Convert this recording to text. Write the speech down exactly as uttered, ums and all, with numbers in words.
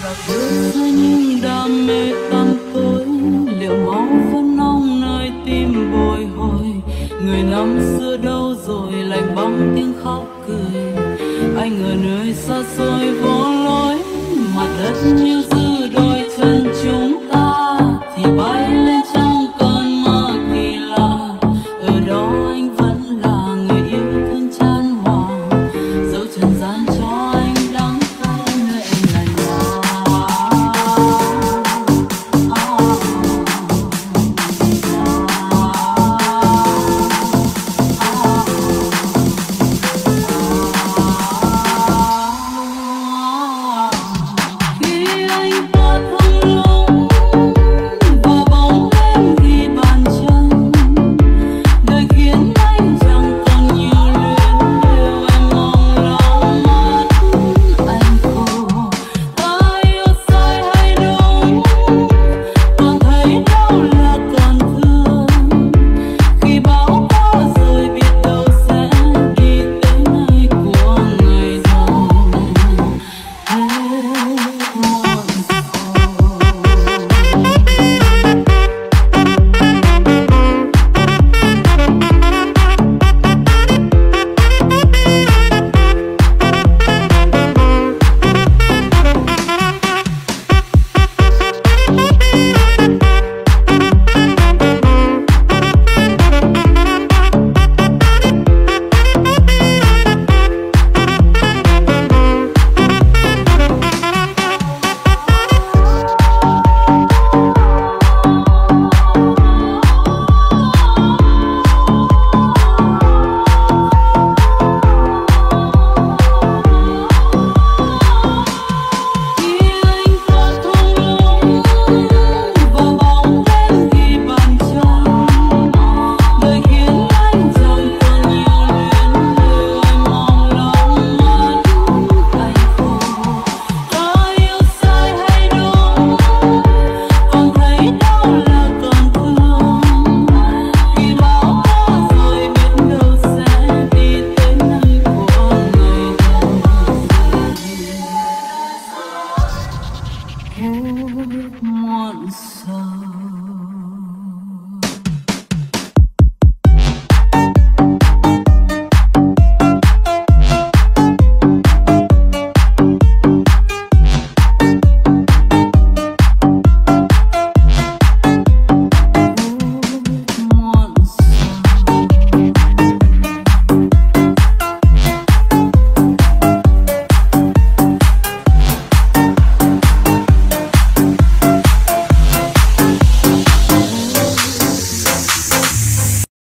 Giữa những đam mê tăm tối, liệu máu vẫn nóng nơi tim bồi hồi. Người năm xưa đâu rồi, lạnh bóng tiếng khóc cười. Anh ở nơi xa xôi vô lối, mặt đất như giữ đôi chân chúng ta thì bay lên trong cơn mơ kỳ lạ. Ở đó anh vẫn là người yêu thương chan hòa, dẫu trần gian cho anh đắng cay nơi em là nhà. Khi anh qua thung lũng và bóng đêm ghi bàn chân, đời khiến anh chẳng còn nhiều luyến lưu. Em mong lòng mắt anh khô, ta yêu sai hay đúng, còn thấy đâu là còn thương. Khi bão qua rồi biết đâu sẽ đi tới nơi của người giàu. Hết muộn muộn sầu.